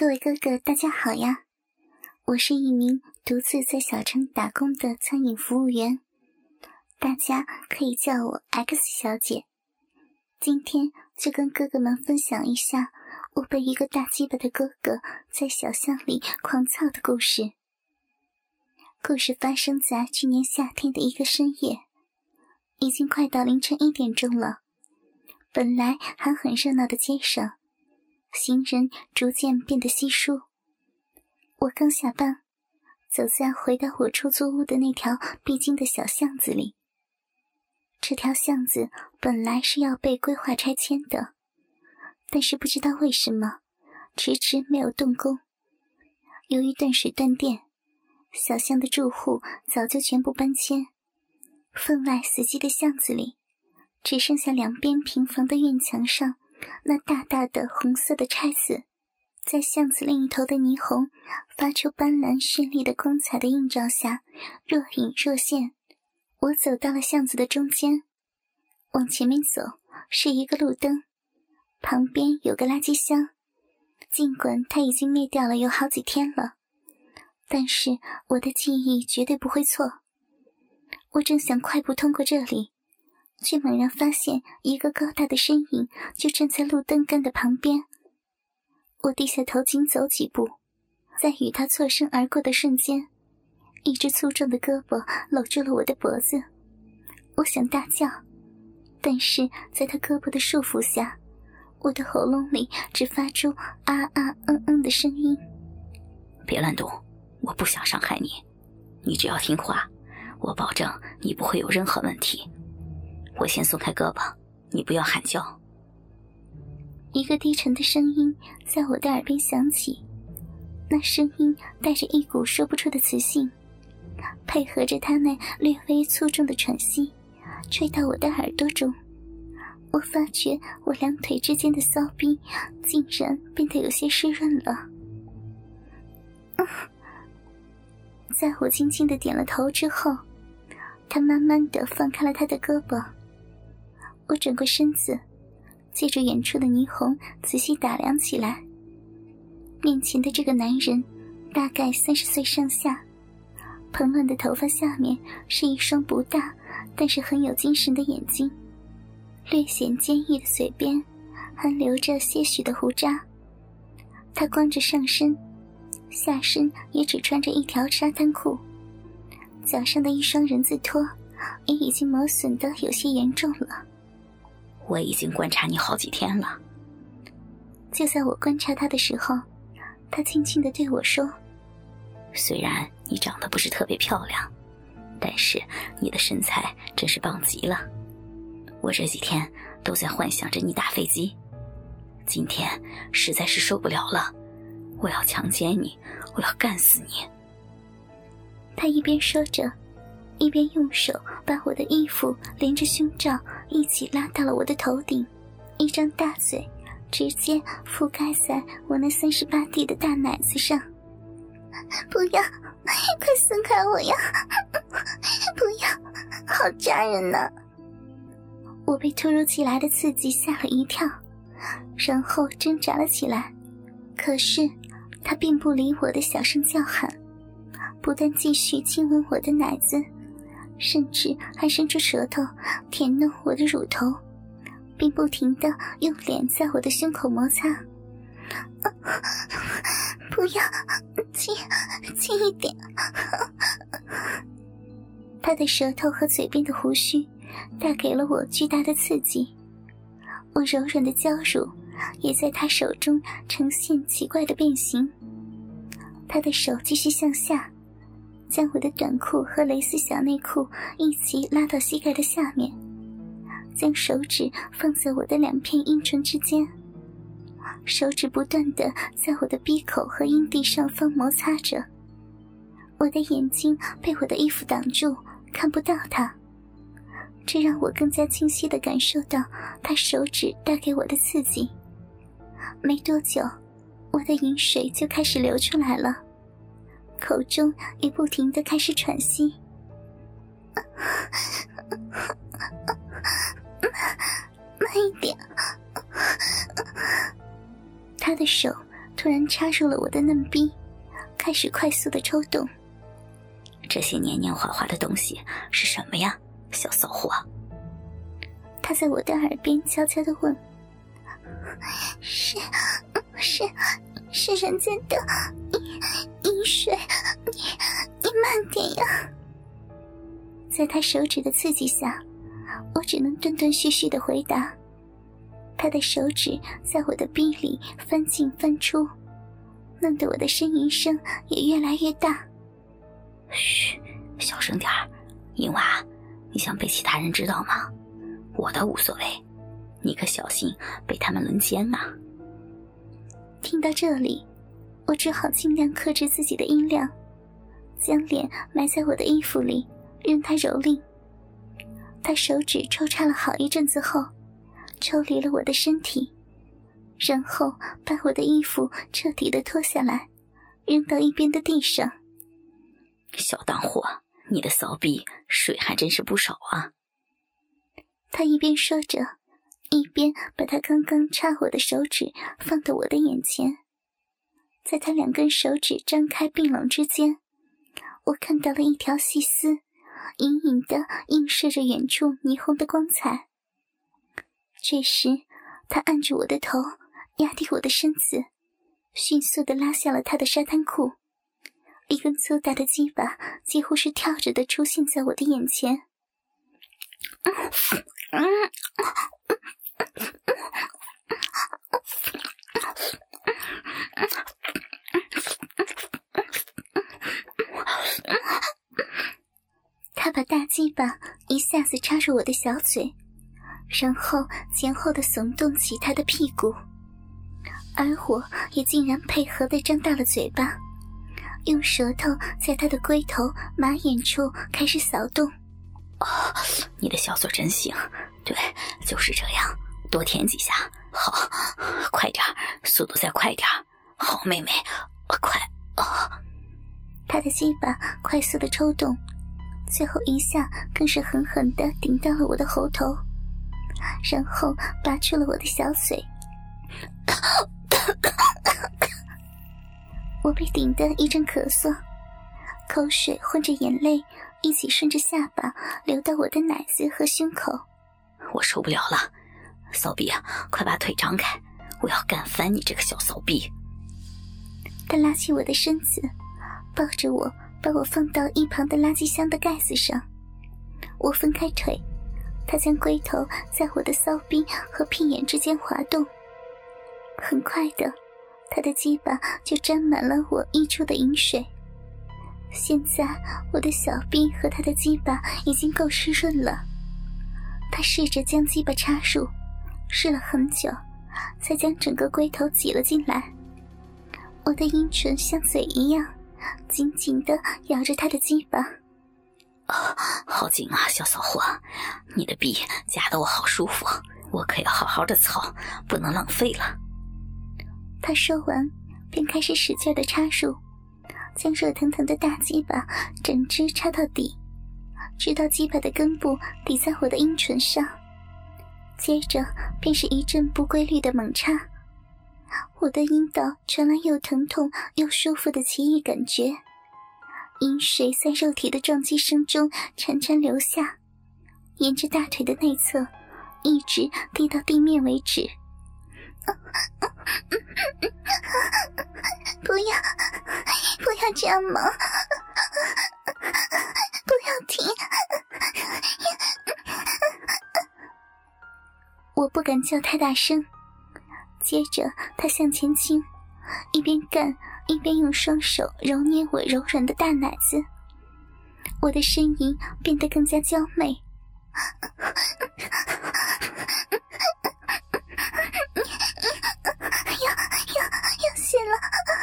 各位哥哥大家好呀，我是一名独自在小城打工的餐饮服务员，大家可以叫我 X 小姐。今天就跟哥哥们分享一下我被一个大鸡巴的哥哥在小巷里狂操的故事。故事发生在去年夏天的一个深夜，已经快到凌晨1点钟了。本来还很热闹的街上，行人逐渐变得稀疏。我刚下班，走在回到我出租屋的那条必经的小巷子里。这条巷子本来是要被规划拆迁的，但是不知道为什么迟迟没有动工。由于断水断电，小巷的住户早就全部搬迁，分外死寂的巷子里只剩下两边平房的院墙上那大大的红色的钗子，在巷子另一头的霓虹发出斑斓绚丽的光彩的映照下若隐若现。我走到了巷子的中间，往前面走是一个路灯，旁边有个垃圾箱。尽管它已经灭掉了有好几天了，但是我的记忆绝对不会错。我正想快步通过这里，却猛然发现一个高大的身影就站在路灯杆的旁边。我低下头紧走几步，在与他错身而过的瞬间，一只粗壮的胳膊搂住了我的脖子。我想大叫，但是在他胳膊的束缚下，我的喉咙里只发出啊啊嗯嗯的声音。 别乱动，我不想伤害你，你只要听话，我保证你不会有任何问题。我先松开胳膊，你不要喊叫。 一个低沉的声音在我的耳边响起，那声音带着一股说不出的磁性，配合着他那略微粗重的喘息，吹到我的耳朵中。我发觉我两腿之间的骚逼竟然变得有些湿润了。在我轻轻地点了头之后，他慢慢地放开了他的胳膊。我转过身子，借着远处的霓虹仔细打量起来。面前的这个男人大概30岁上下，蓬乱的头发下面是一双不大但是很有精神的眼睛，略显坚毅的嘴边还留着些许的胡渣。他光着上身，下身也只穿着一条沙滩裤，脚上的一双人字拖也已经磨损得有些严重了。 我已经观察你好几天了。 就在我观察他的时候，他轻轻地对我说， 虽然你长得不是特别漂亮，但是你的身材真是棒极了。我这几天都在幻想着你打飞机，今天实在是受不了了，我要强奸你，我要干死你。 他一边说着，一边用手把我的衣服连着胸罩一起拉到了我的头顶，一张大嘴直接覆盖在我那38D 的大奶子上。不要，快松开我呀！不要，好扎人呐！我被突如其来的刺激吓了一跳，然后挣扎了起来。可是他并不理我的小声叫喊，不但继续亲吻我的奶子，甚至还伸出舌头舔弄我的乳头，并不停地用脸在我的胸口摩擦。不要，轻一点。他的舌头和嘴边的胡须带给了我巨大的刺激，我柔软的娇乳也在他手中呈现奇怪的变形。他的手继续向下，将我的短裤和蕾丝小内裤一起拉到膝盖的下面，将手指放在我的两片阴唇之间，手指不断地在我的鼻口和阴蒂上方摩擦着。我的眼睛被我的衣服挡住，看不到他，这让我更加清晰地感受到他手指带给我的刺激。没多久，我的饮水就开始流出来了，口中也不停地开始喘息。慢一点。他的手突然插入了我的嫩逼，开始快速的抽动。 这些黏黏滑滑的东西是什么呀，小骚货？ 他在我的耳边悄悄地问。是人间的饮水，你慢点呀。在他手指的刺激下，我只能断断续续地回答。他的手指在我的逼里翻进翻出，弄得我的呻吟声也越来越大。 嘘，小声点儿，银娃，你想被其他人知道吗？我倒无所谓，你可小心被他们轮奸啊。 听到这里，我只好尽量克制自己的音量，将脸埋在我的衣服里，任他蹂躏。他手指抽插了好一阵子后，抽离了我的身体，然后把我的衣服彻底地脱下来，扔到一边的地上。 小荡货，你的骚逼水还真是不少啊。 他一边说着，一边把他刚刚插我的手指放到我的眼前。在他两根手指张开并拢之间，我看到了一条细丝，隐隐地映射着远处霓虹的光彩。这时他按住我的头，压低我的身子，迅速地拉下了他的沙滩裤。一根粗大的鸡巴几乎是跳着地出现在我的眼前。他把大鸡巴一下子插入我的小嘴，然后前后地耸动起他的屁股，而我也竟然配合地张大了嘴巴，用舌头在他的龟头马眼处开始扫动。 你的小嘴真行，对，就是这样，多舔几下，好，快点，速度再快点，好妹妹，快！ 他的鸡巴快速地抽动，最后一下更是狠狠地顶到了我的喉头，然后拔出了我的小嘴。我被顶得一阵咳嗽，口水混着眼泪一起顺着下巴流到我的奶子和胸口。 我受不了了，骚逼啊，快把腿张开，我要干翻你这个小骚逼。 他拉起我的身子，抱着我，把我放到一旁的垃圾箱的盖子上。我分开腿，他将龟头在我的骚逼和屁眼之间滑动。很快的，他的鸡巴就沾满了我溢出的饮水。现在我的小臂和他的鸡巴已经够湿润了。他试着将鸡巴插入，试了很久，才将整个龟头挤了进来。我的阴唇像嘴一样紧紧地咬着他的鸡巴。 好紧啊，小骚货，你的臂夹得我好舒服，我可要好好的操，不能浪费了。 他说完便开始使劲地插入，将热腾腾的大鸡巴整只插到底，直到鸡巴的根部抵在我的阴唇上，接着便是一阵不规律的猛插。我的阴道传来又疼痛又舒服的奇异感觉，饮水在肉体的撞击声中潺潺流下，沿着大腿的内侧一直滴到地面为止。不要这样嘛，不要停。我不敢叫太大声，接着他向前倾，一边干一边用双手揉捏我柔软的大奶子。我的呻吟变得更加娇媚。要泄了！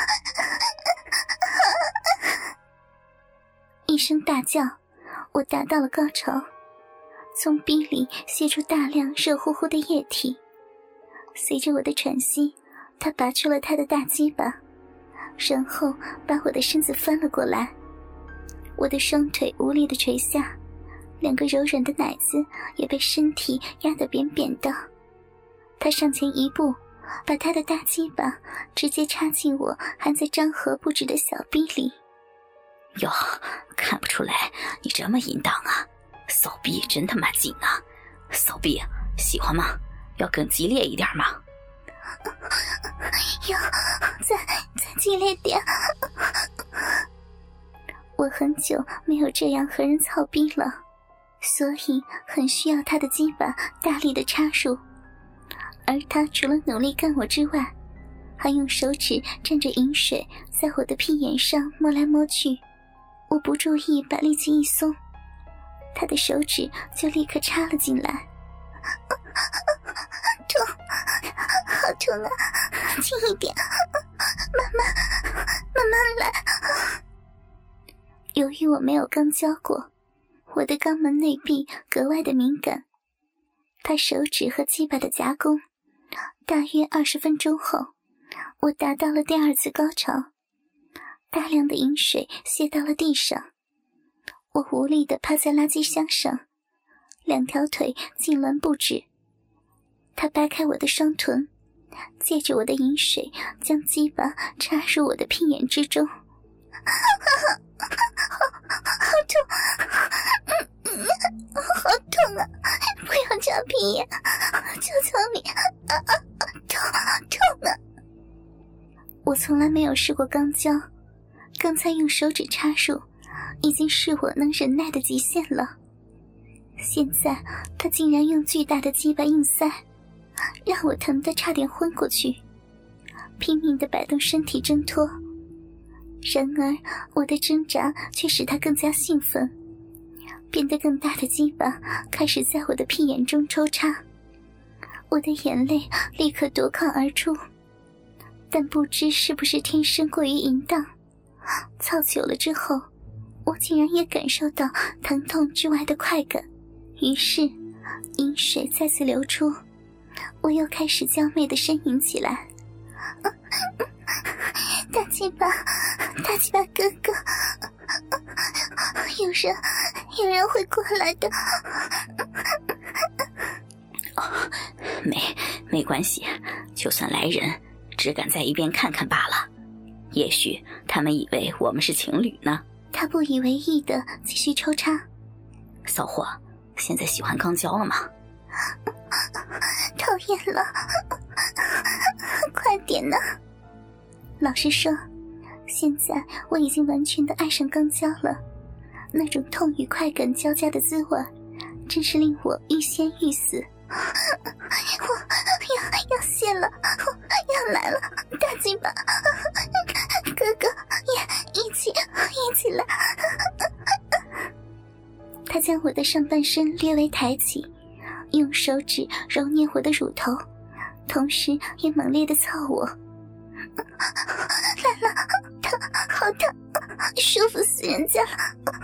一声大叫，我达到了高潮，从逼里泄出大量热乎乎的液体。随着我的喘息，他拔出了他的大鸡巴，然后把我的身子翻了过来。我的双腿无力地垂下，两个柔软的奶子也被身体压得扁扁的。他上前一步， 把他的大鸡巴直接插进我还在张合不止的小逼里。 哟，看不出来你这么淫荡啊，骚逼真他妈紧啊！骚逼喜欢吗？要更激烈一点吗？ 要再激烈点。我很久没有这样和人操逼了，所以很需要他的鸡巴大力的插入。而他除了努力干我之外，还用手指蘸着饮水在我的屁眼上摸来摸去。我不注意把力气一松，他的手指就立刻插了进来。痛，好痛啊，轻一点，慢慢来。由于我没有刚交过，我的肛门内壁格外的敏感。他手指和鸡巴的夹攻，大约20分钟后，我达到了第2次高潮，大量的饮水泻到了地上。我无力地趴在垃圾箱上，2条腿痉挛不止。他掰开我的双臀，借着我的饮水将鸡巴插入我的屁眼之中。好痛，好痛啊！不要插屁眼，求求你，痛啊！我从来没有试过肛交，刚才用手指插入已经是我能忍耐的极限了。现在他竟然用巨大的鸡巴硬塞，让我疼得差点昏过去，拼命地摆动身体挣脱。然而我的挣扎却使他更加兴奋，变得更大的鸡巴开始在我的屁眼中抽插。我的眼泪立刻夺眶而出，但不知是不是天生过于淫荡，操久了之后，我竟然也感受到疼痛之外的快感。于是饮水再次流出，我又开始娇媚地呻吟起来。大鸡巴哥哥，有人会过来的。 没关系，就算来人，只敢在一边看看罢了。也许他们以为我们是情侣呢。 他不以为意地继续抽插。 骚货，现在喜欢肛交了吗？ 讨厌了，快点呢！老实说，现在我已经完全的爱上肛交了，那种痛与快感交加的滋味，真是令我欲仙欲死。我要泄了，要来了，大鸡巴，哥哥也一起来。他将我的上半身略微抬起，用手指揉捏我的乳头，同时也猛烈地操我。来了，好疼，舒服死人家了。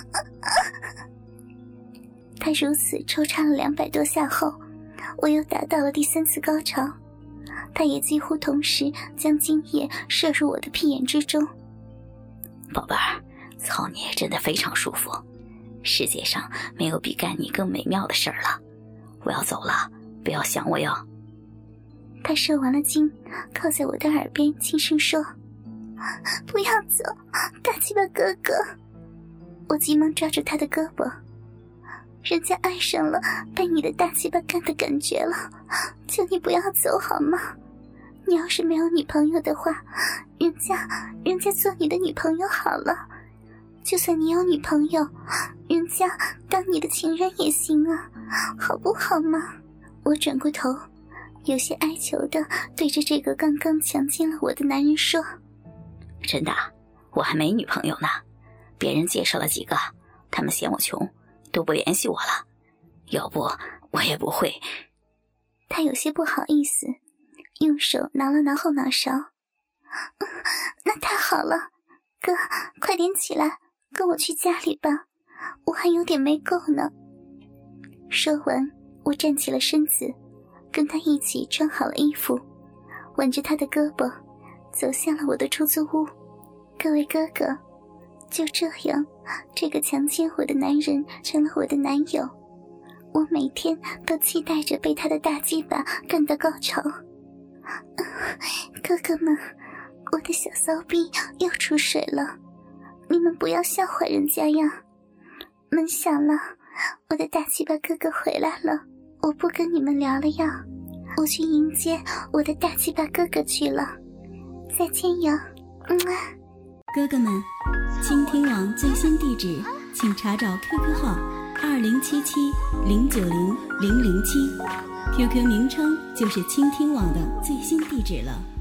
他如此抽插了200多下后，我又达到了第3次高潮，他也几乎同时将精液射入我的屁眼之中。 宝贝儿，操你真的非常舒服，世界上没有比干你更美妙的事儿了。我要走了，不要想我哟。 他射完了精，靠在我的耳边轻声说：不要走，大鸡巴哥哥。我急忙抓住他的胳膊，人家爱上了被你的大鸡巴干的感觉了，求你不要走好吗？你要是没有女朋友的话，人家做你的女朋友好了。就算你有女朋友，人家当你的情人也行啊，好不好嘛？我转过头，有些哀求地对着这个刚刚强奸了我的男人说： 真的，我还没女朋友呢，别人介绍了几个，他们嫌我穷，都不联系我了，要不我也不会。 他有些不好意思，用手挠了挠后脑勺。那太好了，哥，快点起来，跟我去家里吧，我还有点没够呢。说完，我站起了身子，跟他一起穿好了衣服，挽着他的胳膊走向了我的出租屋。各位哥哥，就这样，这个强奸我的男人成了我的男友。我每天都期待着被他的大鸡巴干到高潮， 哥哥们，我的小骚逼又出水了，你们不要笑话人家呀。门响了，我的大鸡巴哥哥回来了，我不跟你们聊了呀，我去迎接我的大鸡巴哥哥去了。再见呀， 哥哥们，倾听网最新地址，请查找 QQ 号2077090007，QQ 名称就是倾听网的最新地址了。